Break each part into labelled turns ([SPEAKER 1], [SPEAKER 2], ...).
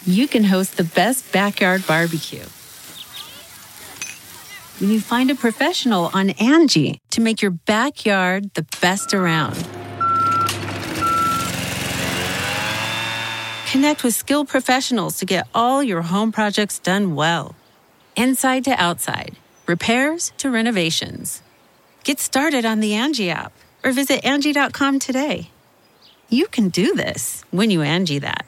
[SPEAKER 1] you can host the best backyard barbecue. When you find a professional on Angie to make your backyard the best around. Connect with skilled professionals to get all your home projects done well. Inside to outside, repairs to renovations. Get started on the Angie app or visit Angie.com today. You can do this when you Angie that.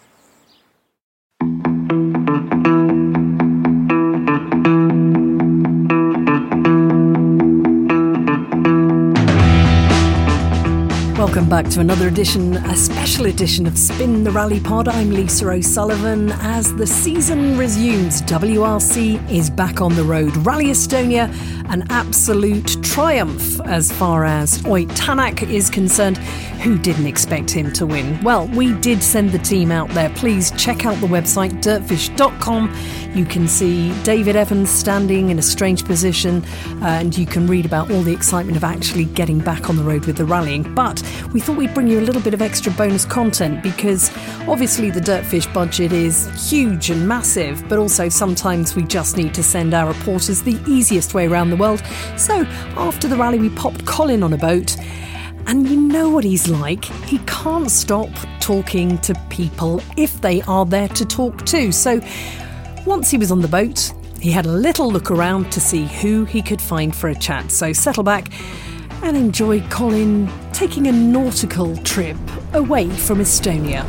[SPEAKER 2] Welcome back to another edition, a special edition of Spin the Rally Pod. I'm Lisa O'Sullivan. As the season resumes, WRC is back on the road. Rally Estonia, an absolute triumph as far as Ott Tänak is concerned. Who didn't expect him to win? Well, we did send the team out there. Please check out the website, dirtfish.com. You can see David Evans standing in a strange position, and you can read about all the excitement of actually getting back on the road with the rallying. But we thought we'd bring you a little bit of extra bonus content because obviously the Dirtfish budget is huge and massive, but also sometimes we just need to send our reporters the easiest way around the world. So after the rally, we popped Colin on a boat. And you know what he's like. He can't stop talking to people if they are there to talk to. So once he was on the boat, he had a little look around to see who he could find for a chat. So settle back and enjoy Colin taking a nautical trip away from Estonia.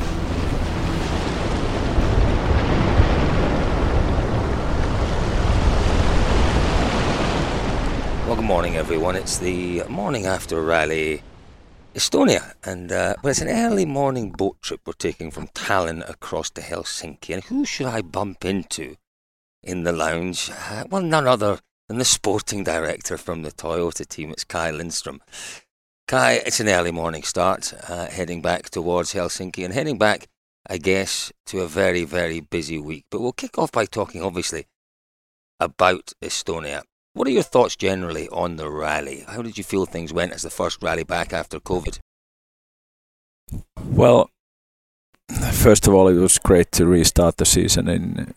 [SPEAKER 3] Well, good morning, everyone. It's the morning after rally Estonia, and it's an early morning boat trip we're taking from Tallinn across to Helsinki. And who should I bump into in the lounge? Well, none other than the sporting director from the Toyota team. It's Kai Lindström. Kai, it's an early morning start, heading back towards Helsinki, and heading back, I guess, to a very, very busy week. But we'll kick off by talking, obviously, about Estonia. What are your thoughts generally on the rally? How did you feel things went as the first rally back after COVID?
[SPEAKER 4] Well, first of all, it was great to restart the season in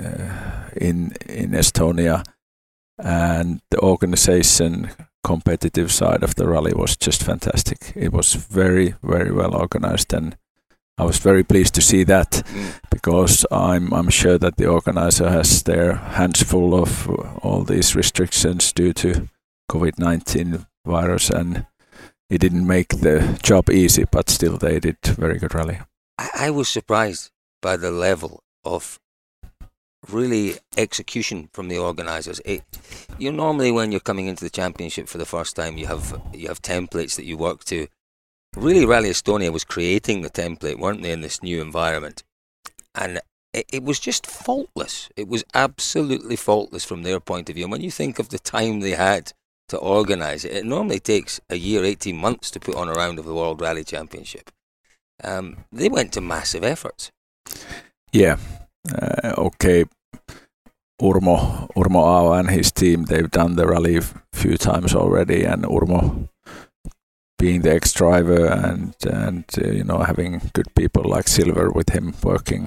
[SPEAKER 4] Estonia, and the organization, competitive side of the rally was just fantastic. It was very, very well organized, and I was very pleased to see that because I'm sure that the organizer has their hands full of all these restrictions due to COVID-19 virus, and it didn't make the job easy, but still they did very good rally.
[SPEAKER 3] I was surprised by the level of really execution from the organisers. Normally when you're coming into the championship for the first time, you have templates that you work to. Really, Rally Estonia was creating the template, weren't they, in this new environment? And it was just faultless. It was absolutely faultless from their point of view. And when you think of the time they had to organise it, it normally takes a year, 18 months to put on a round of the World Rally Championship. They went to massive efforts.
[SPEAKER 4] Yeah. Okay. Urmo Aava and his team, they've done the rally a few times already, and Urmo, being the ex-driver and having good people like Silver with him working,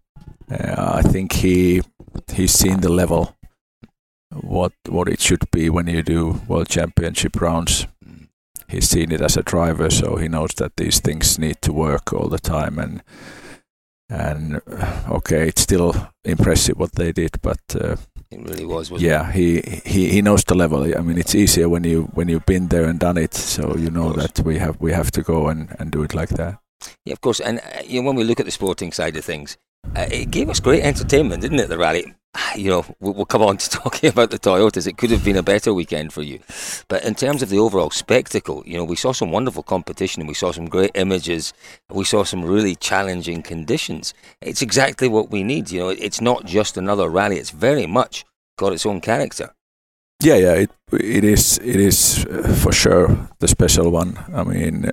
[SPEAKER 4] I think he's seen the level what it should be when you do World Championship rounds. He's seen it as a driver, so he knows that these things need to work all the time. And okay, it's still impressive what they did, but
[SPEAKER 3] it really was, wasn't
[SPEAKER 4] it? He knows the level. I mean, it's easier when you've been there and done it, so you know that we have to go and do it like that.
[SPEAKER 3] Yeah, of course. And when we look at the sporting side of things, it gave us great entertainment, didn't it? The rally. We'll come on to talking about the Toyotas. It could have been a better weekend for you, but in terms of the overall spectacle, we saw some wonderful competition, and we saw some great images. We saw some really challenging conditions. It's exactly what we need. It's not just another rally. It's very much got its own character.
[SPEAKER 4] Yeah. It is for sure the special one. I mean,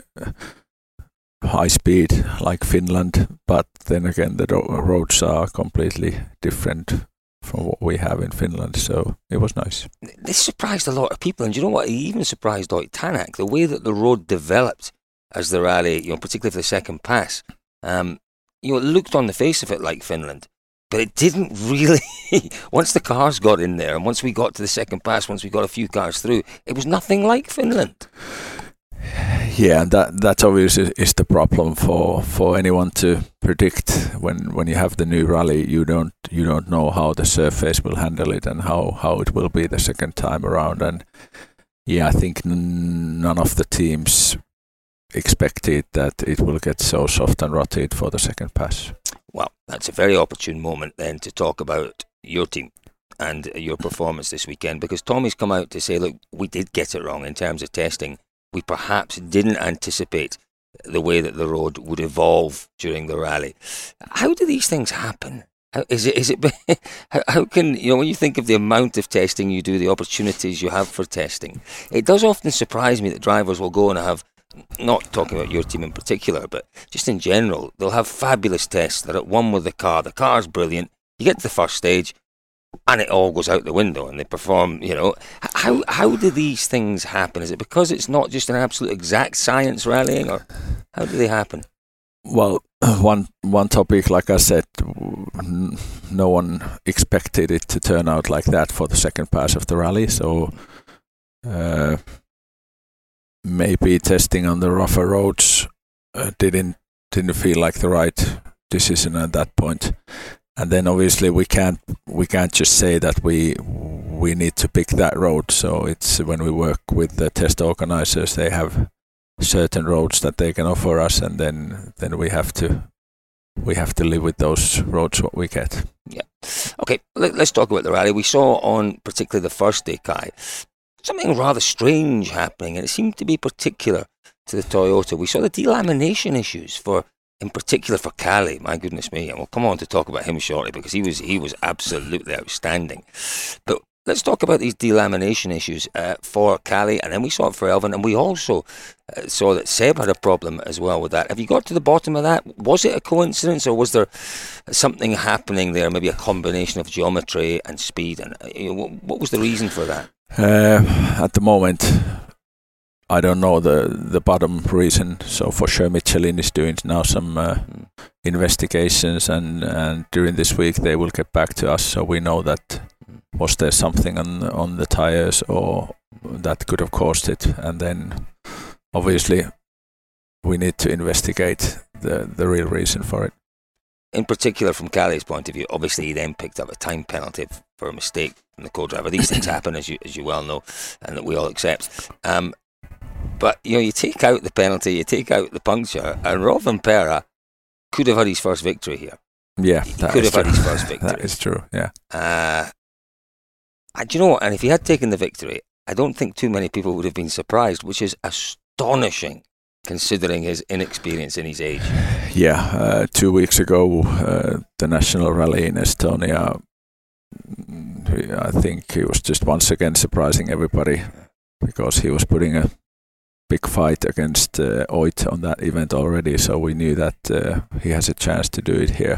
[SPEAKER 4] high speed like Finland, but then again the roads are completely different from what we have in Finland, so it was nice.
[SPEAKER 3] This surprised a lot of people, and you know what? It even surprised Ott Tänak, the way that the road developed as the rally, particularly for the second pass. It looked on the face of it like Finland, But it didn't really. Once the cars got in there, and once we got to the second pass, once we got a few cars through, it was nothing like Finland.
[SPEAKER 4] Yeah, and that obviously is the problem for anyone to predict. When you have the new rally, you don't know how the surface will handle it and how it will be the second time around. And yeah, I think none of the teams expected that it will get so soft and rotted for the second pass.
[SPEAKER 3] Well, that's a very opportune moment then to talk about your team and your performance this weekend, because Tommy's come out to say, look, we did get it wrong in terms of testing. We perhaps didn't anticipate the way that the road would evolve during the rally. How do these things happen? Is it how can, when you think of the amount of testing you do, the opportunities you have for testing, it does often surprise me that drivers will go and have, not talking about your team in particular, but just in general, they'll have fabulous tests. They're at one with the car's brilliant, you get to the first stage and it all goes out the window and they perform, how do these things happen? Is it because it's not just an absolute exact science rallying, or how do they happen?
[SPEAKER 4] Well, one topic, like I said, no one expected it to turn out like that for the second pass of the rally, so maybe testing on the rougher roads didn't feel like the right decision at that point. And then obviously we can't just say that we need to pick that road. So it's when we work with the test organizers, they have certain roads that they can offer us, and then we have to live with those roads what we get.
[SPEAKER 3] Yeah. Okay, let's talk about the rally. We saw on particularly the first day, Kai, something rather strange happening, and it seemed to be particular to the Toyota. We saw the delamination issues in particular for Kalle. My goodness me, and we'll come on to talk about him shortly because he was absolutely outstanding. But let's talk about these delamination issues for Kalle, and then we saw it for Elfyn, and we also saw that Seb had a problem as well with that. Have you got to the bottom of that? Was it a coincidence, or was there something happening there, maybe a combination of geometry and speed? And what was the reason for that?
[SPEAKER 4] At the moment, I don't know the bottom reason. So for sure, Michelin is doing now some investigations, and during this week they will get back to us. So we know that was there something on the tires or that could have caused it, and then obviously we need to investigate the real reason for it.
[SPEAKER 3] In particular, from Kalle's point of view, obviously he then picked up a time penalty for a mistake from the co-driver. These things happen, as you well know, and that we all accept. But you take out the penalty, you take out the puncture, and Robin Pera could have had his first victory here.
[SPEAKER 4] Yeah,
[SPEAKER 3] he could have had his first victory.
[SPEAKER 4] That is true. Yeah.
[SPEAKER 3] Do you know what? And if he had taken the victory, I don't think too many people would have been surprised, which is astonishing considering his inexperience in his age.
[SPEAKER 4] Yeah, 2 weeks ago, the national rally in Estonia, I think he was just once again surprising everybody because he was putting a big fight against Oit on that event already, so we knew that he has a chance to do it here.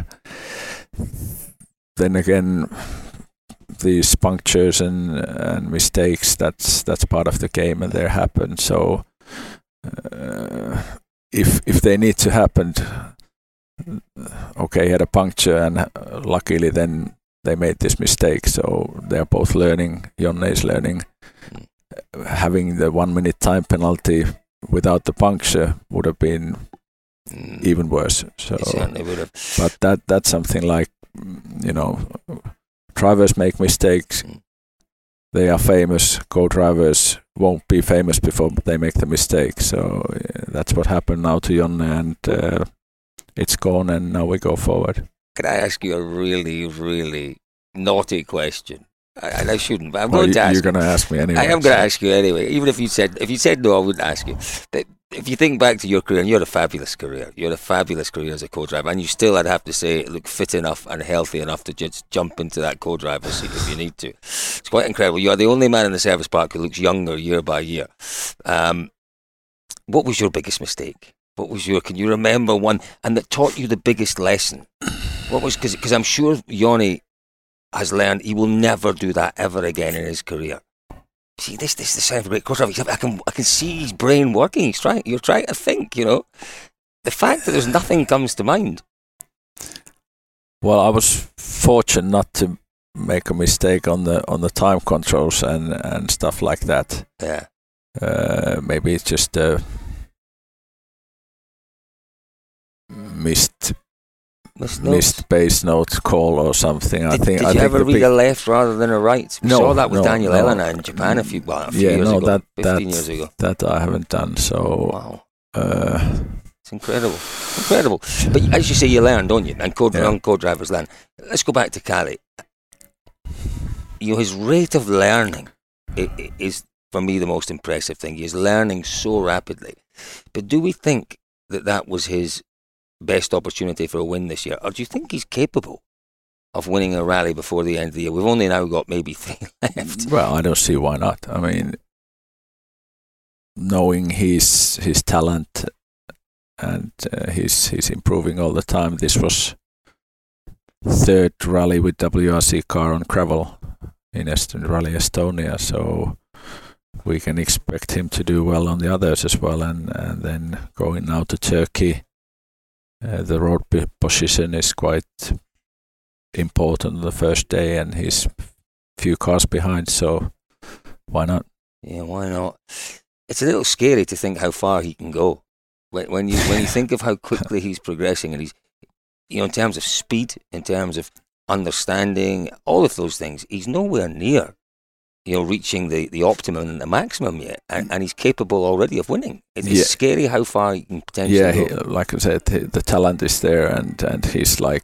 [SPEAKER 4] Then again, these punctures and mistakes, that's part of the game, and they happen. So if they need to happen, okay, he had a puncture, and luckily then they made this mistake. So they're both learning. Jonne is learning. Having the 1 minute time penalty without the puncture would have been even worse. So,
[SPEAKER 3] it certainly would have.
[SPEAKER 4] But that's something like, drivers make mistakes. They are famous. Co-drivers won't be famous before they make the mistake. So that's what happened now to Jonne, and it's gone, and now we go forward.
[SPEAKER 3] Can I ask you a really, really naughty question? And I shouldn't, but I'm going to ask you.
[SPEAKER 4] You're going to ask me anyway.
[SPEAKER 3] I am going to ask you anyway. Even if you said no, I wouldn't ask you. But if you think back to your career, and you had a fabulous career. You had a fabulous career as a co-driver, and you still, I'd have to say, look fit enough and healthy enough to just jump into that co-driver seat if you need to. It's quite incredible. You are the only man in the service park who looks younger year by year. What was your biggest mistake? Can you remember one, and that taught you the biggest lesson? What was, because I'm sure Jonne has learned he will never do that ever again in his career. See, this is the sound of a great co-driver. I can see his brain working. You're trying to think, The fact that there's nothing comes to mind.
[SPEAKER 4] Well, I was fortunate not to make a mistake on the time controls and stuff like that.
[SPEAKER 3] Yeah.
[SPEAKER 4] Maybe it's just a missed base note call or something.
[SPEAKER 3] Did you ever read a left rather than a right? We saw that with Daniel Elena in Japan a few years ago, 15 years ago.
[SPEAKER 4] That I haven't done. So
[SPEAKER 3] wow. It's incredible. But as you say, you learn, don't you? And co-drivers learn. Let's go back to Kalle. His rate of learning is, for me, the most impressive thing. He's learning so rapidly. But do we think that was his best opportunity for a win this year? Or do you think he's capable of winning a rally before the end of the year? We've only now got maybe 3 left.
[SPEAKER 4] Well, I don't see why not. I mean, knowing his talent and he's improving all the time. This was 3rd rally with WRC car on gravel in Rally Estonia, so we can expect him to do well on the others as well. And then going now to Turkey, the road position is quite important the first day, and he's few cars behind, so why not?
[SPEAKER 3] Yeah, why not? It's a little scary to think how far he can go. When you think of how quickly he's progressing, and he's, in terms of speed, in terms of understanding, all of those things, he's nowhere near, reaching the optimum and the maximum yet, and he's capable already of winning. It's scary how far he can potentially go.
[SPEAKER 4] Like I said, the talent is there, and he's like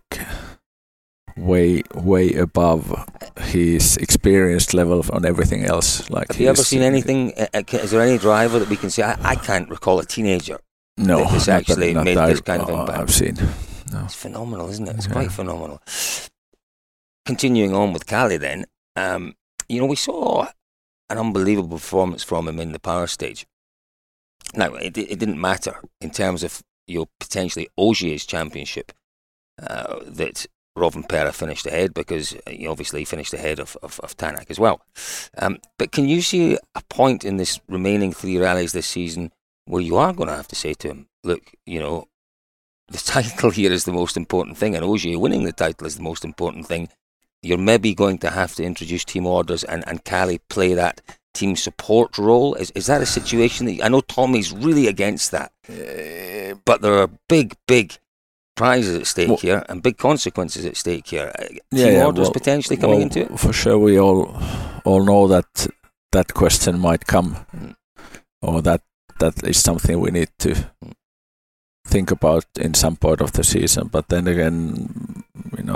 [SPEAKER 4] way above his experience level on everything else. Like,
[SPEAKER 3] have you ever seen anything? Is there any driver that we can say? I can't recall a teenager.
[SPEAKER 4] No,
[SPEAKER 3] that's actually made this kind of impact.
[SPEAKER 4] I've seen. No.
[SPEAKER 3] It's phenomenal, isn't it? It's quite phenomenal. Continuing on with Kalle, then, we saw an unbelievable performance from him in the power stage. Now, it didn't matter in terms of potentially Ogier's championship that Rovanperä finished ahead, because he obviously finished ahead of Tanak as well. But can you see a point in this remaining 3 rallies this season where you are going to have to say to him, look, the title here is the most important thing, and Ogier winning the title is the most important thing. You're maybe going to have to introduce team orders and Kalle play that team support role. Is that a situation that, I know Tommy's really against that, but there are big prizes at stake here and big consequences at stake here. Team orders potentially coming into it?
[SPEAKER 4] For sure, we all know that question might come, or that is something we need to think about in some part of the season. But then again,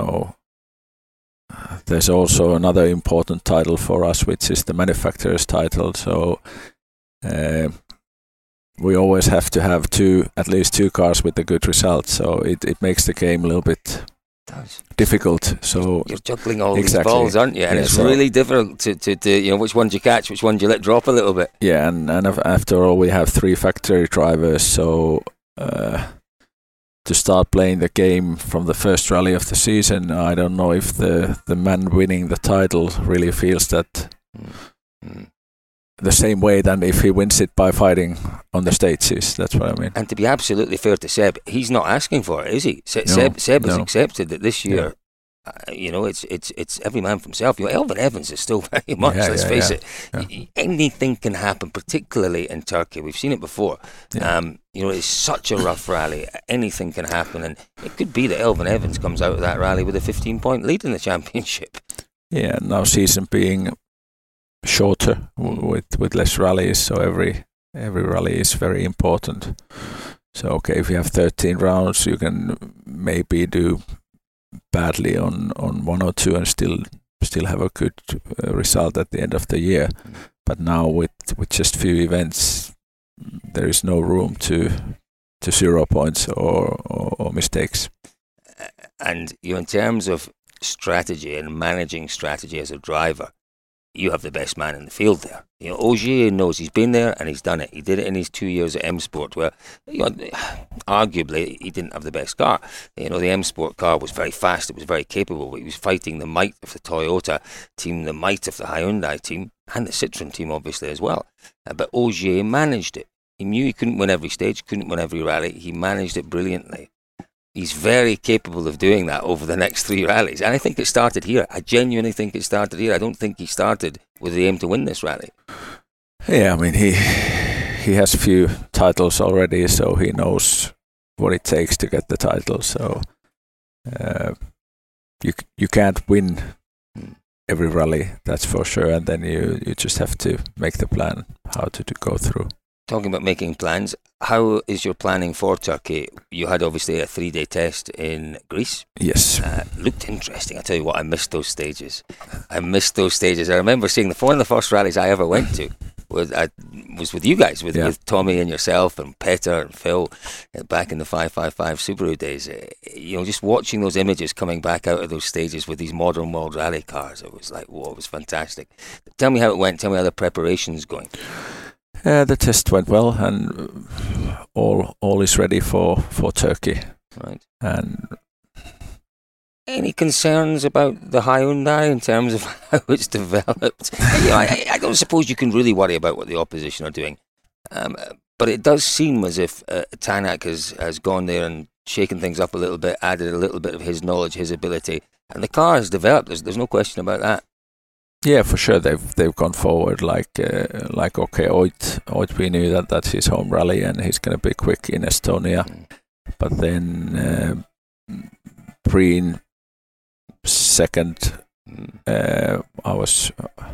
[SPEAKER 4] there's also another important title for us, which is the manufacturer's title. So we always have to have at least two cars with a good result. So it makes the game a little bit difficult. So
[SPEAKER 3] you're juggling all these balls, aren't you? And it's really difficult to which one do you catch, which one do you let drop a little bit.
[SPEAKER 4] Yeah, and after all, we have 3 factory drivers. So to start playing the game from the first rally of the season, I don't know if the man winning the title really feels that the same way than if he wins it by fighting on the stages. That's what I mean.
[SPEAKER 3] And to be absolutely fair to Seb, he's not asking for it, is he? Seb has accepted that this year, it's every man for himself. Elfyn Evans is still very much, let's face it. Yeah. Anything can happen, particularly in Turkey. We've seen it before. Yeah. It's such a rough rally. Anything can happen, and it could be that Elfyn Evans comes out of that rally with a 15-point lead in the championship.
[SPEAKER 4] Yeah, now season being shorter with less rallies, so every rally is very important. So if you have 13 rounds, you can maybe do badly on 1 or 2 and still have a good result at the end of the year. But now with just few events, there is no room to 0 points or mistakes.
[SPEAKER 3] And in terms of strategy and managing strategy as a driver, you have the best man in the field there. Ogier knows, he's been there and he's done it. He did it in his 2 years at M Sport, where arguably he didn't have the best car. The M Sport car was very fast, it was very capable, but he was fighting the might of the Toyota team, the might of the Hyundai team, and the Citroen team obviously as well. But Ogier managed it. He knew he couldn't win every stage, couldn't win every rally. He managed it brilliantly. he's very capable of doing that over the next 3 rallies. And I think it started here. I genuinely think it started here. I don't think he started with the aim to win this rally.
[SPEAKER 4] Yeah, I mean, he has a few titles already, so he knows what it takes to get the title. So you can't win every rally, that's for sure. And then you just have to make the plan how to go through.
[SPEAKER 3] Talking about making plans, how is your planning for Turkey? You had obviously a 3-day test in Greece.
[SPEAKER 4] Yes.
[SPEAKER 3] Looked interesting. I tell you what, I missed those stages. I remember seeing one of the first rallies I ever went to was with you guys, with Tommy and yourself and Peter and Phil back in the 555 Subaru days. Just watching those images coming back out of those stages with these modern world rally cars, it was like, whoa, it was fantastic. Tell me how it went. Tell me how the preparation's going.
[SPEAKER 4] The test went well, and all is ready for Turkey.
[SPEAKER 3] Right.
[SPEAKER 4] And
[SPEAKER 3] any concerns about the Hyundai in terms of how it's developed? I don't suppose you can really worry about what the opposition are doing, but it does seem as if Tanak has gone there and shaken things up a little bit, added a little bit of his knowledge, his ability, and the car has developed. There's no question about that.
[SPEAKER 4] Yeah, for sure they've gone forward like okay, Oit we knew that's his home rally and he's going to be quick in Estonia, but then Breen second, I was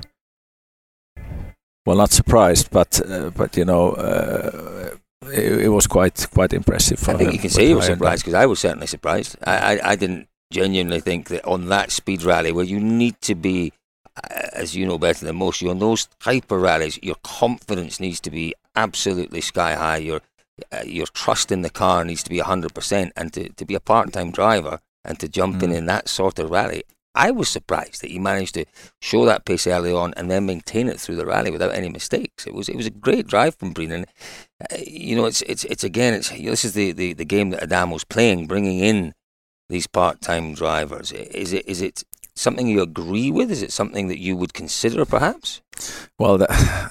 [SPEAKER 4] not surprised, but it was quite impressive for him.
[SPEAKER 3] I think you can say you were surprised, because I was certainly surprised. I didn't genuinely think that on that speed rally where you need to be, as you know better than most, on those type of rallies, your confidence needs to be absolutely sky high. Your trust in the car needs to be 100%, and to be a part-time driver and to jump in that sort of rally, I was surprised that he managed to show that pace early on and then maintain it through the rally without any mistakes. It was a great drive from Breen, and this is the game that Adamo's playing, bringing in these part-time drivers. Is it something you agree with? Is it something that you would consider, perhaps?
[SPEAKER 4] Well,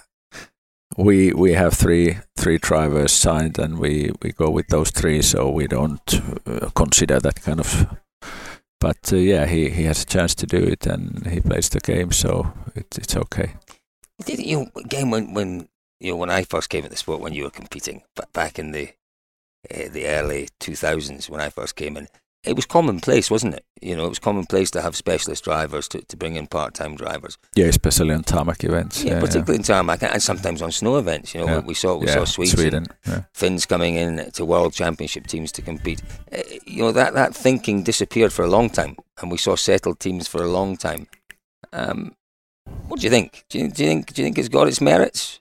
[SPEAKER 4] we have three drivers signed, and we go with those 3, so we don't consider that kind of. But he has a chance to do it, and he plays the game, so it's okay.
[SPEAKER 3] Again, when I first came at the sport, when you were competing, back in the early 2000s, when I first came in, it was commonplace, wasn't it? It was commonplace to have specialist drivers to bring in part-time drivers.
[SPEAKER 4] Yeah, especially on tarmac events.
[SPEAKER 3] Yeah, particularly in tarmac, and sometimes on snow events. We saw Sweden, Finns coming in to world championship teams to compete. That thinking disappeared for a long time, and we saw settled teams for a long time. What do you think? Do you think it's got its merits?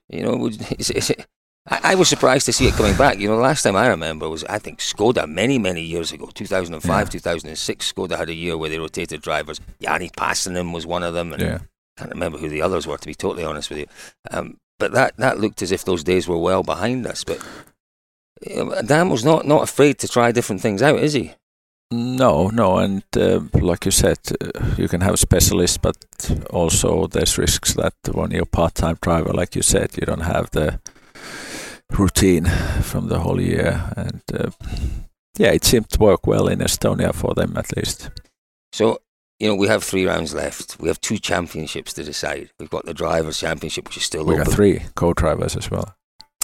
[SPEAKER 3] I was surprised to see it coming back. The last time I remember was, I think, Skoda many, many years ago, 2005, 2006. Skoda had a year where they rotated drivers. Jani Passanen was one of them, and I can't remember who the others were, to be totally honest with you. But that looked as if those days were well behind us. But Adamo's not afraid to try different things out, is he?
[SPEAKER 4] No, and like you said, you can have specialists, but also there's risks that when you're a part-time driver, like you said, you don't have the routine from the whole year, and it seemed to work well in Estonia for them, at least. So we have 3 rounds left. We have 2 championships to decide. We've got the Drivers' Championship, which is still open. We got 3 co-drivers as well.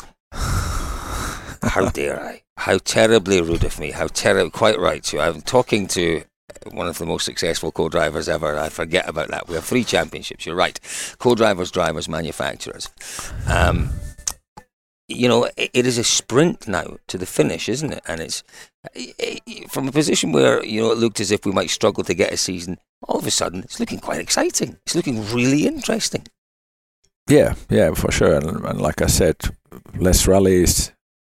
[SPEAKER 3] How dare I? How terribly rude of me. Quite right. So I'm talking to one of the most successful co-drivers ever. I forget about that. We have 3 championships. You're right. Co-drivers, drivers, manufacturers. It is a sprint now to the finish, isn't it? And it's from a position where, it looked as if we might struggle to get a season. All of a sudden, it's looking quite exciting. It's looking really interesting. Yeah,
[SPEAKER 4] for sure. And like I said, less rallies,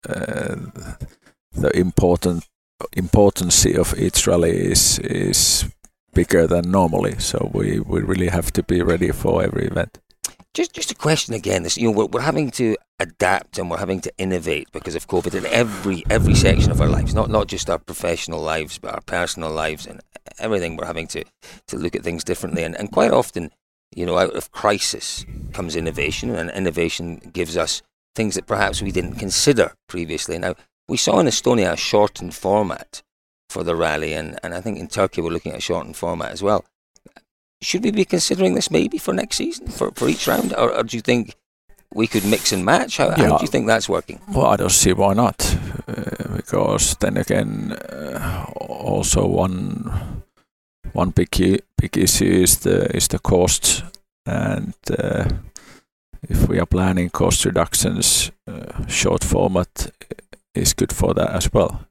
[SPEAKER 4] the importance of each rally is bigger than normally. So we really have to be ready for every event.
[SPEAKER 3] Just a question again. This, we're having to adapt and we're having to innovate because of COVID in every section of our lives, not just our professional lives, but our personal lives and everything. We're having to look at things differently, and quite often, out of crisis comes innovation, and innovation gives us things that perhaps we didn't consider previously. Now, we saw in Estonia a shortened format for the rally, and I think in Turkey we're looking at a shortened format as well. Should we be considering this maybe for next season, for each round, or do you think we could mix and match? How do you think that's working?
[SPEAKER 4] Well, I don't see why not, because then again, also one big issue is the cost, and if we are planning cost reductions, short format is good for that as well.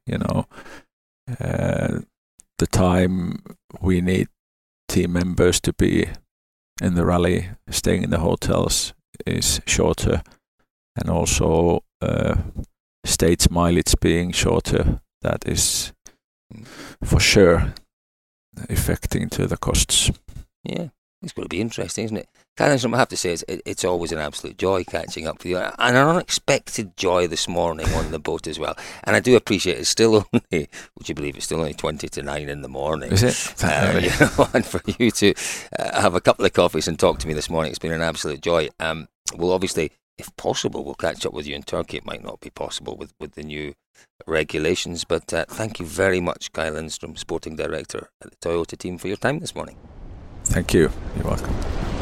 [SPEAKER 4] The time we need team members to be in the rally, staying in the hotels, is shorter, and also stage mileage being shorter. That is for sure affecting to the costs.
[SPEAKER 3] Yeah, it's going to be interesting, isn't it? Kyle, I have to say, it's always an absolute joy catching up with you, and an unexpected joy this morning on the boat as well. And I do appreciate it's still only, would you believe it's still only 20 to 9 in the morning.
[SPEAKER 4] Is it?
[SPEAKER 3] And for you to have a couple of coffees and talk to me this morning, it's been an absolute joy. We'll obviously, if possible, we'll catch up with you in Turkey. It might not be possible with the new regulations, but thank you very much, Kyle Lindstrom, Sporting Director at the Toyota team, for your time this morning.
[SPEAKER 4] Thank you. You're welcome.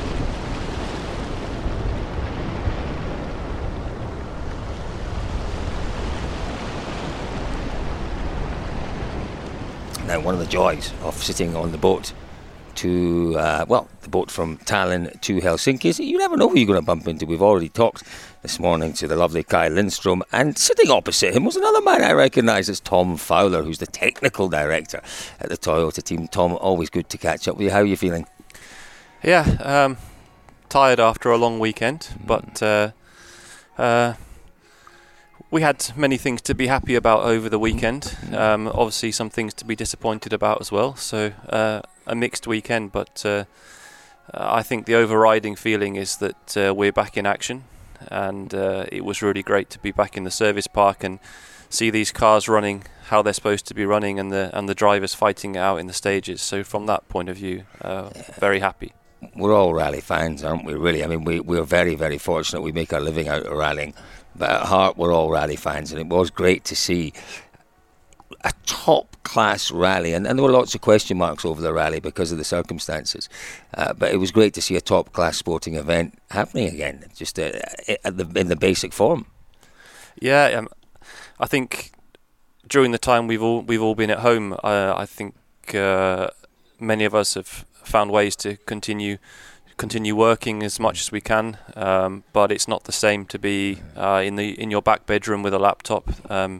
[SPEAKER 3] Now, one of the joys of sitting on the boat to, the boat from Tallinn to Helsinki is you never know who you're going to bump into. We've already talked this morning to the lovely Kyle Lindstrom, and sitting opposite him was another man I recognise as Tom Fowler, who's the technical director at the Toyota team. Tom, always good to catch up with you. How are you feeling?
[SPEAKER 5] Yeah, tired after a long weekend, but we had many things to be happy about over the weekend. Obviously, some things to be disappointed about as well. So a mixed weekend, but I think the overriding feeling is that we're back in action, and it was really great to be back in the service park and see these cars running how they're supposed to be running, and the drivers fighting it out in the stages. So from that point of view, very happy.
[SPEAKER 3] We're all rally fans, aren't we, really? I mean, we're very, very fortunate. We make our living out of rallying. But at heart, we're all rally fans, and it was great to see a top-class rally. And there were lots of question marks over the rally because of the circumstances. But it was great to see a top-class sporting event happening again, just in the basic form.
[SPEAKER 5] Yeah, I think during the time we've all been at home, I think many of us have found ways to continue working as much as we can, but it's not the same to be in your back bedroom with a laptop.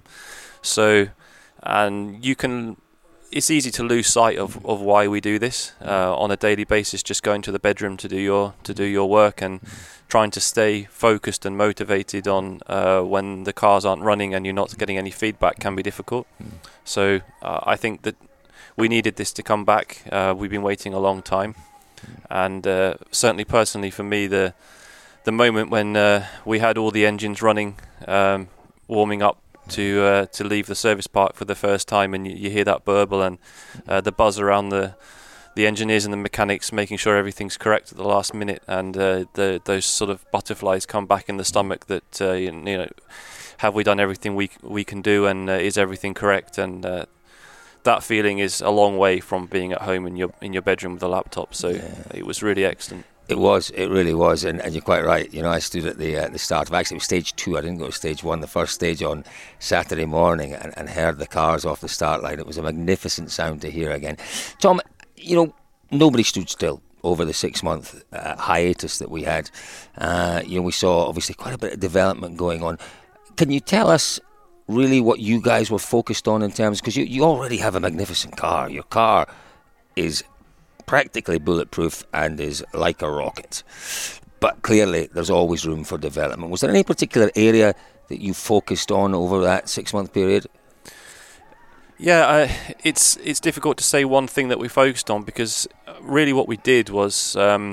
[SPEAKER 5] It's easy to lose sight of why we do this on a daily basis. Just going to the bedroom to do your work and trying to stay focused and motivated on when the cars aren't running and you're not getting any feedback can be difficult. So I think that we needed this to come back. We've been waiting a long time. And certainly personally for me, the moment when we had all the engines running, warming up to leave the service park for the first time, and you hear that burble and the buzz around the engineers and the mechanics making sure everything's correct at the last minute, and those sort of butterflies come back in the stomach that have we done everything we can do, and is everything correct? And that feeling is a long way from being at home in your bedroom with a laptop. So It was really excellent.
[SPEAKER 3] It really was, and you're quite right. I stood at the start of, actually it was stage 2. I didn't go to stage 1, the first stage on Saturday morning, and heard the cars off the start line. It was a magnificent sound to hear again. Tom, nobody stood still over the 6-month hiatus that we had. We saw obviously quite a bit of development going on. Can you tell us really what you guys were focused on in terms, because you already have a magnificent car. Your car is practically bulletproof and is like a rocket. But clearly there's always room for development. Was there any particular area that you focused on over that 6-month period?
[SPEAKER 5] Yeah, it's difficult to say one thing that we focused on, because really what we did was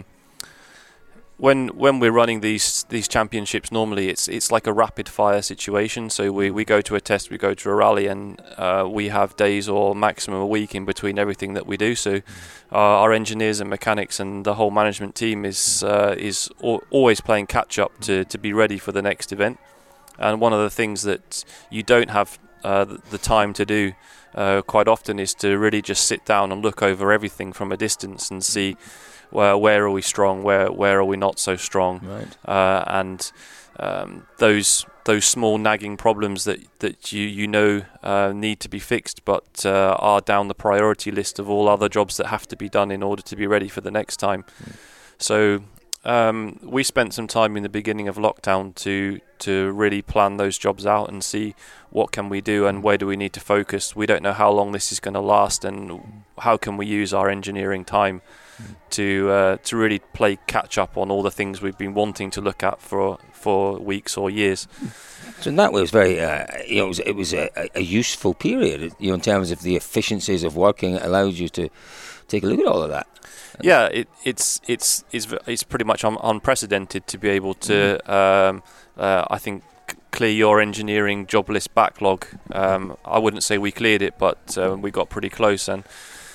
[SPEAKER 5] when we're running these championships, normally it's like a rapid fire situation. So we go to a test, we go to a rally, and we have days or maximum a week in between everything that we do. So our engineers and mechanics and the whole management team is always playing catch up to be ready for the next event. And one of the things that you don't have the time to do quite often is to really just sit down and look over everything from a distance and see where are we strong, where are we not so strong,
[SPEAKER 3] Right.
[SPEAKER 5] and those small nagging problems that you know need to be fixed, but are down the priority list of all other jobs that have to be done in order to be ready for the next time. So we spent some time in the beginning of lockdown to really plan those jobs out and see what can we do and where do we need to focus. We don't know how long this is going to last, and how can we use our engineering time to really play catch up on all the things we've been wanting to look at for weeks or years.
[SPEAKER 3] So in that way, it was very, it was a useful period, in terms of the efficiencies of working. It allowed you to take a look at all of that.
[SPEAKER 5] Yeah, it's pretty much unprecedented to be able to, I think, clear your engineering job list backlog. I wouldn't say we cleared it, but we got pretty close, and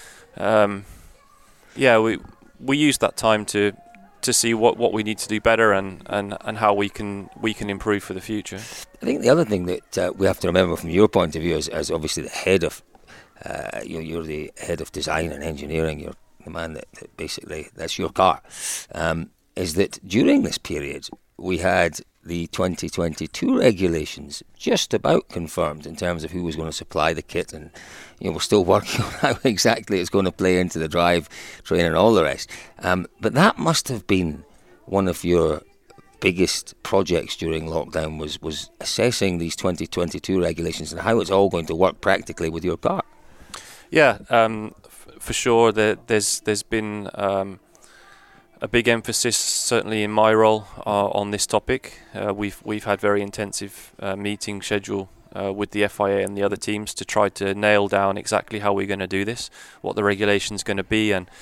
[SPEAKER 5] we used that time to see what we need to do better and how we can improve for the future.
[SPEAKER 3] I think the other thing that we have to remember from your point of view, as obviously the head of, you're the head of design and engineering, you're the man that basically, that's your car, is that during this period we had the 2022 regulations just about confirmed in terms of who was going to supply the kit, and we're still working on how exactly it's going to play into the drive train and all the rest. But that must have been one of your biggest projects during lockdown, was assessing these 2022 regulations and how it's all going to work practically with your car.
[SPEAKER 5] Yeah, for sure. There's been a big emphasis, certainly in my role, on this topic. We've had very intensive meeting schedule with the FIA and the other teams to try to nail down exactly how we're going to do this, what the regulation's going to be, and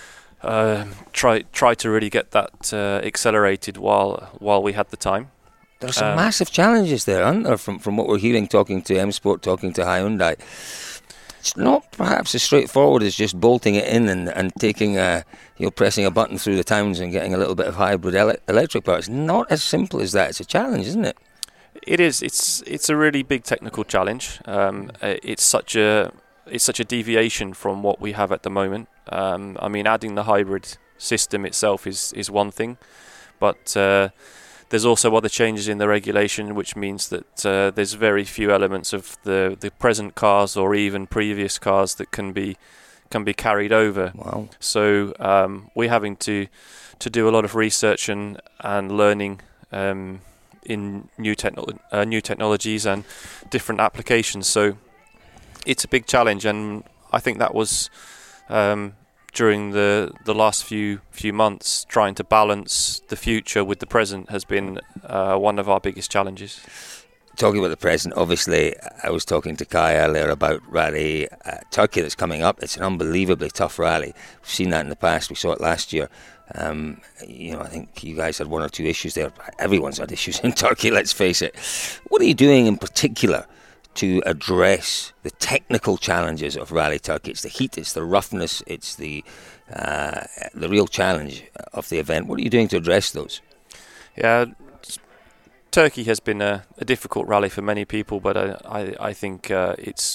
[SPEAKER 5] try to really get that accelerated while we had the time.
[SPEAKER 3] There are some massive challenges there, aren't there, from what we're hearing, talking to M-Sport, talking to Hyundai. It's not perhaps as straightforward as just bolting it in and taking pressing a button through the towns and getting a little bit of hybrid electric power. It's not as simple as that. It's a challenge, isn't it?
[SPEAKER 5] It is. It's a really big technical challenge. It's such a deviation from what we have at the moment. I mean, adding the hybrid system itself is one thing, but there's also other changes in the regulation, which means that there's very few elements of the present cars or even previous cars that can be carried over.
[SPEAKER 3] Wow.
[SPEAKER 5] So we're having to do a lot of research and learning in new technologies and different applications. So it's a big challenge, and I think that was during the last few months, trying to balance the future with the present has been one of our biggest challenges.
[SPEAKER 3] Talking about the present, obviously, I was talking to Kai earlier about Rally Turkey that's coming up. It's an unbelievably tough rally. We've seen that in the past. We saw it last year. I think you guys had one or two issues there. Everyone's had issues in Turkey, let's face it. What are you doing in particular to address the technical challenges of Rally Turkey? It's the heat, it's the roughness, it's the real challenge of the event. What are you doing to address those?
[SPEAKER 5] Yeah, Turkey has been a difficult rally for many people, but I think it's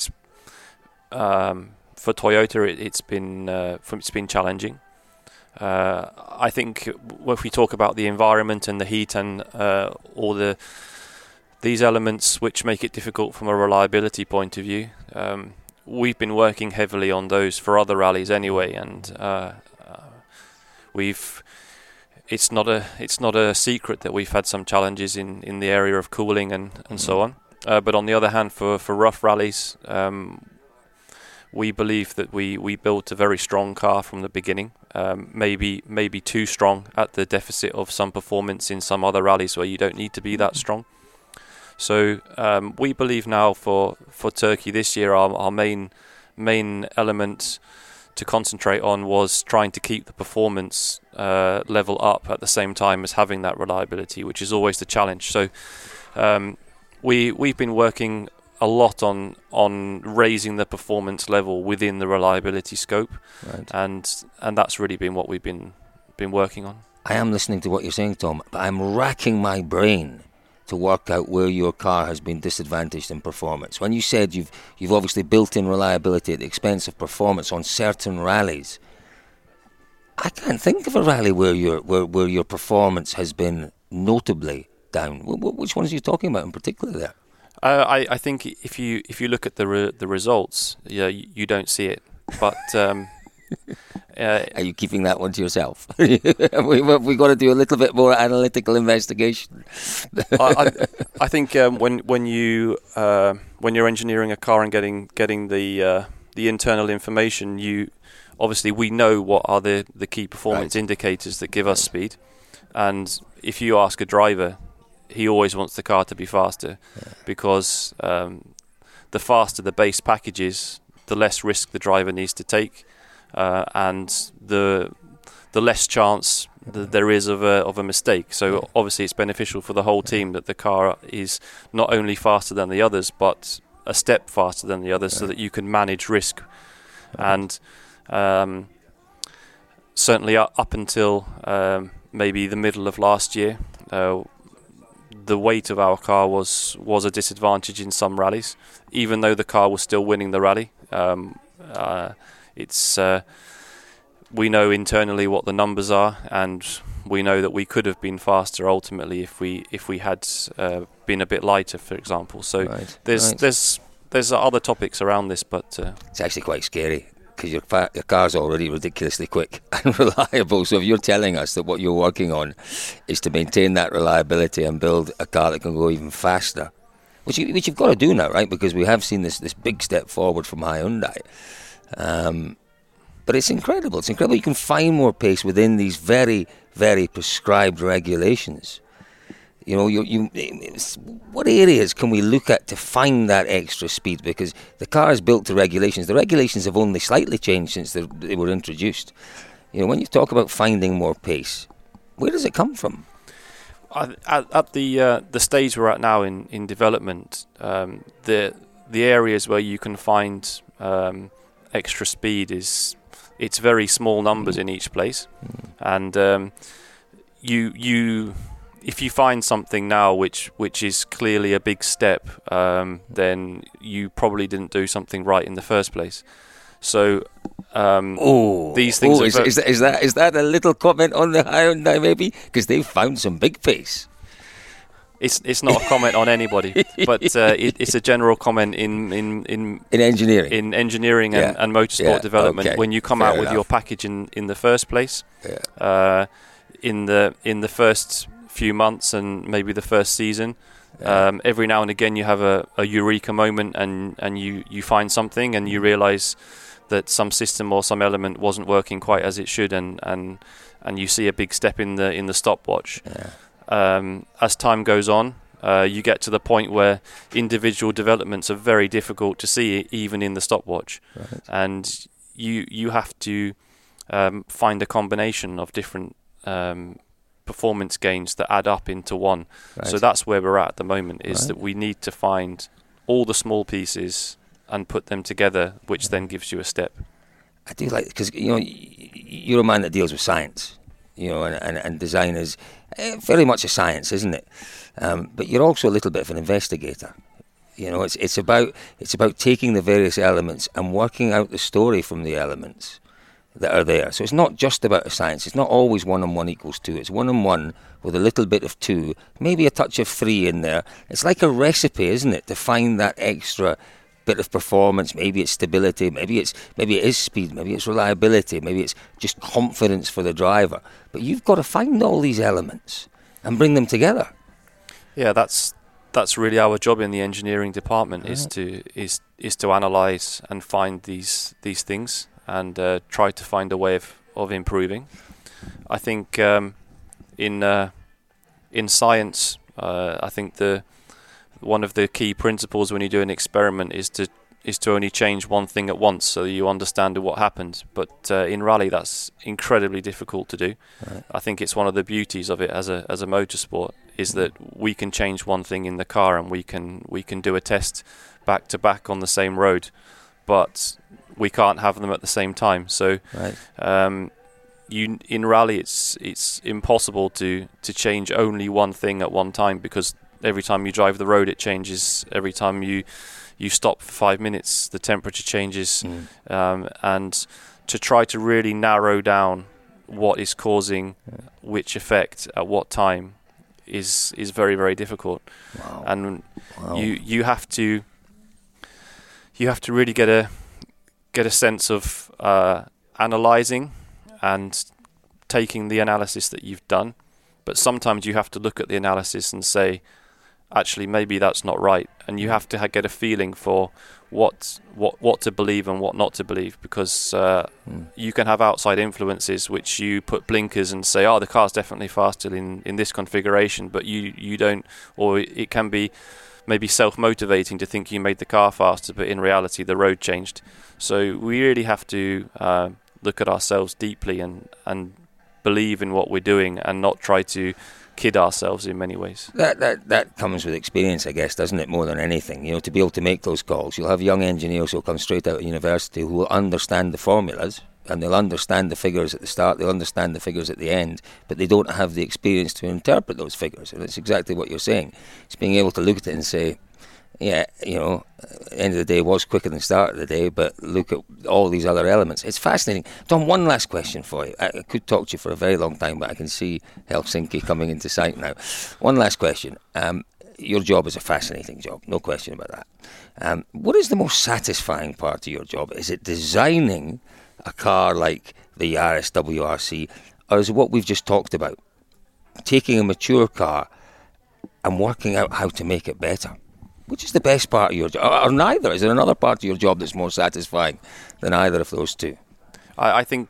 [SPEAKER 5] for Toyota it's been challenging. I think if we talk about the environment and the heat and all these elements which make it difficult from a reliability point of view, we've been working heavily on those for other rallies anyway, and it's not a secret that we've had some challenges in the area of cooling and so on. But on the other hand, for rough rallies, we believe that we built a very strong car from the beginning. Maybe too strong at the deficit of some performance in some other rallies where you don't need to be that strong. So we believe now for Turkey this year, our main element to concentrate on was trying to keep the performance level up at the same time as having that reliability, which is always the challenge. So we've been working a lot on raising the performance level within the reliability scope,
[SPEAKER 3] right.
[SPEAKER 5] and that's really been what we've been working on.
[SPEAKER 3] I am listening to what you're saying, Tom, but I'm racking my brain to work out where your car has been disadvantaged in performance? When you said you've obviously built in reliability at the expense of performance on certain rallies, I can't think of a rally where your performance has been notably down. Which ones are you talking about in particular there?
[SPEAKER 5] I think if you look at the results, you don't see it. But
[SPEAKER 3] are you keeping that one to yourself? We've got to do a little bit more analytical investigation.
[SPEAKER 5] I think when you're engineering a car and getting the internal information, obviously we know what are the key performance indicators that give us speed, and if you ask a driver, he always wants the car to be faster, because the faster the base package is, the less risk the driver needs to take, and the less chance there is of a mistake. So obviously it's beneficial for the whole team that the car is not only faster than the others, but a step faster than the others, so that you can manage risk. And certainly up until maybe the middle of last year, the weight of our car was a disadvantage in some rallies, even though the car was still winning the rally. We know internally what the numbers are, and we know that we could have been faster ultimately if we had been a bit lighter, for example. So there's other topics around this, but
[SPEAKER 3] it's actually quite scary, because your car's already ridiculously quick and reliable. So if you're telling us that what you're working on is to maintain that reliability and build a car that can go even faster, which you've got to do now, right? Because we have seen this big step forward from Hyundai. But it's incredible. It's incredible you can find more pace within these very, very prescribed regulations. You know, what areas can we look at to find that extra speed? Because the car is built to regulations. The regulations have only slightly changed since they were introduced. You know, when you talk about finding more pace, where does it come from?
[SPEAKER 5] At the stage we're at now in development, the areas where you can find extra speed it's very small numbers in each place, and you if you find something now which is clearly a big step, then you probably didn't do something right in the first place. So these things.
[SPEAKER 3] Is that a little comment on the Hyundai maybe? Because they've found some big pace.
[SPEAKER 5] It's not a comment on anybody, but it's a general comment in
[SPEAKER 3] engineering,
[SPEAKER 5] and motorsport development. Okay. When you come out with your package in the first place, in the first few months and maybe the first season, every now and again you have a eureka moment, and you find something and you realise that some system or some element wasn't working quite as it should, and you see a big step in the stopwatch. As time goes on, you get to the point where individual developments are very difficult to see, even in the stopwatch, and you have to find a combination of different performance gains that add up into one. So that's where we're at the moment, is that we need to find all the small pieces and put them together, which then gives you a step.
[SPEAKER 3] I do like, because you're a man that deals with science, and design is very much a science, isn't it? But you're also a little bit of an investigator. It's about taking the various elements and working out the story from the elements that are there. So it's not just about a science. It's not always 1 and 1 equals 2. It's 1 and 1 with a little bit of 2, maybe a touch of 3 in there. It's like a recipe, isn't it, to find that extra bit of performance. Maybe it's stability, maybe it is speed, maybe it's reliability, maybe it's just confidence for the driver. But you've got to find all these elements and bring them together.
[SPEAKER 5] Yeah, that's really our job in the engineering department, is to analyze and find these things and try to find a way of improving. I think in science, I think one of the key principles when you do an experiment is to only change one thing at once, so you understand what happened. But in rally, that's incredibly difficult to do. I think it's one of the beauties of it as a motorsport, is that we can change one thing in the car and we can do a test back to back on the same road, but we can't have them at the same time. So in rally, it's impossible to change only one thing at one time, because every time you drive the road it changes. Every time you stop for 5 minutes, the temperature changes. And to try to really narrow down what is causing which effect at what time is very, very difficult.
[SPEAKER 3] Wow.
[SPEAKER 5] And you have to really get a sense of analysing and taking the analysis that you've done. But sometimes you have to look at the analysis and say, actually, maybe that's not right. And you have to get a feeling for what to believe and what not to believe, because you can have outside influences which you put blinkers and say, oh, the car's definitely faster in this configuration, but you don't, or it can be maybe self-motivating to think you made the car faster, but in reality the road changed. So we really have to look at ourselves deeply and believe in what we're doing and not try to kid ourselves in many ways.
[SPEAKER 3] That comes with experience, I guess, doesn't it, more than anything? You know, to be able to make those calls. You'll have young engineers who'll come straight out of university who will understand the formulas, and they'll understand the figures at the start, they'll understand the figures at the end, but they don't have the experience to interpret those figures. And it's exactly what you're saying. It's being able to look at it and say, yeah, you know, end of the day was quicker than the start of the day, but look at all these other elements. It's fascinating. Tom, one last question for you. I could talk to you for a very long time, but I can see Helsinki coming into sight now. One last question. Your job is a fascinating job, no question about that. What is the most satisfying part of your job? Is it designing a car like the Yaris WRC, or is it what we've just talked about? Taking a mature car and working out how to make it better? Which is the best part of your job? Or neither? Is there another part of your job that's more satisfying than either of those two?
[SPEAKER 5] I think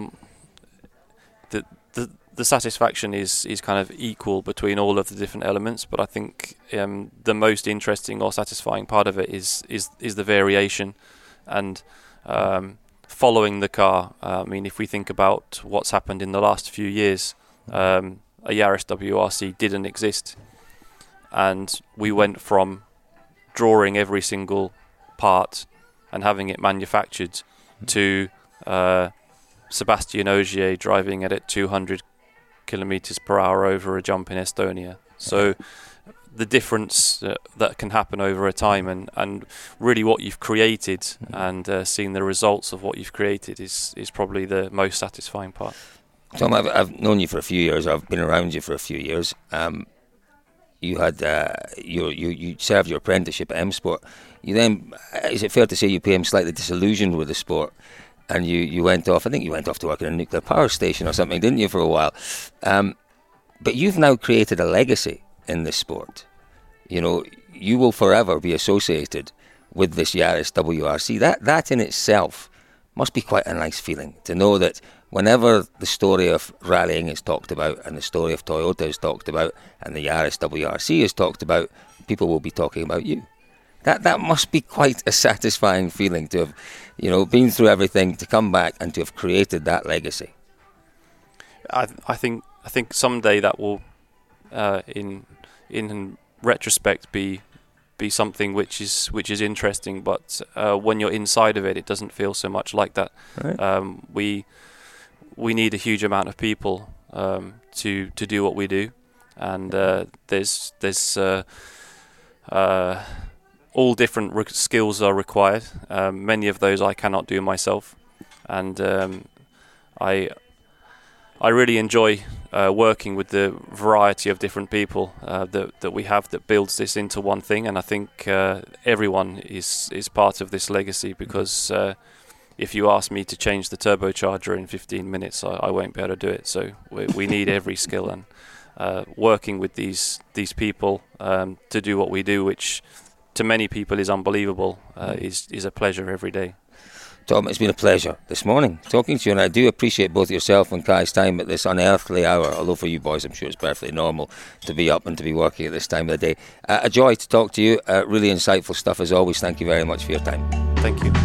[SPEAKER 5] the satisfaction is kind of equal between all of the different elements, but I think the most interesting or satisfying part of it is the variation and following the car. I mean, if we think about what's happened in the last few years, a Yaris WRC didn't exist, and we went from drawing every single part and having it manufactured to Sébastien Ogier driving it at 200 kilometers per hour over a jump in Estonia. So the difference that can happen over a time and really what you've created and seeing the results of what you've created is probably the most satisfying part.
[SPEAKER 3] Tom, I've known you for a few years. I've been around you for a few years. You had you served your apprenticeship at M Sport. You then, is it fair to say, you became slightly disillusioned with the sport, and you went off? I think you went off to work in a nuclear power station or something, didn't you, for a while? But you've now created a legacy in this sport. You know, you will forever be associated with this Yaris WRC. That in itself must be quite a nice feeling, to know that whenever the story of rallying is talked about and the story of Toyota is talked about and the Yaris WRC is talked about, people will be talking about you. That must be quite a satisfying feeling to have, you know, been through everything, to come back and to have created that legacy.
[SPEAKER 5] I think someday that will, in retrospect, be something which is interesting. But when you're inside of it, it doesn't feel so much like that. Right. We need a huge amount of people to do what we do, and there's all different skills are required. Many of those I cannot do myself, and I really enjoy working with the variety of different people that we have that builds this into one thing. And I think everyone is part of this legacy, because if you ask me to change the turbocharger in 15 minutes, I won't be able to do it. So we need every skill, and working with these people to do what we do, which to many people is unbelievable, is a pleasure every day.
[SPEAKER 3] Tom, it's been a pleasure this morning talking to you, and I do appreciate both yourself and Kai's time at this unearthly hour, although for you boys I'm sure it's perfectly normal to be up and to be working at this time of the day. A joy to talk to you, really insightful stuff as always. Thank you very much for your time.
[SPEAKER 5] Thank you.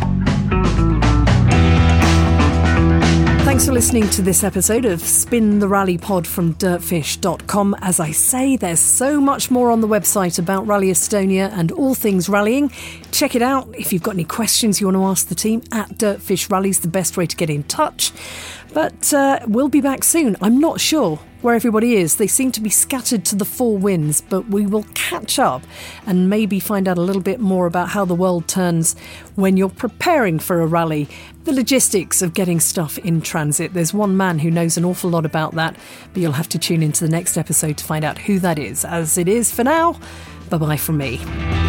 [SPEAKER 2] Thanks for listening to this episode of Spin the Rally Pod from dirtfish.com. As I say, there's so much more on the website about Rally Estonia and all things rallying. Check it out. If you've got any questions you want to ask the team, at Dirtfish Rally's the best way to get in touch. But we'll be back soon. I'm not sure where everybody is. They seem to be scattered to the four winds, but we will catch up and maybe find out a little bit more about how the world turns when you're preparing for a rally, the logistics of getting stuff in transit. There's one man who knows an awful lot about that, but you'll have to tune into the next episode to find out who that is. As it is for now, bye-bye from me.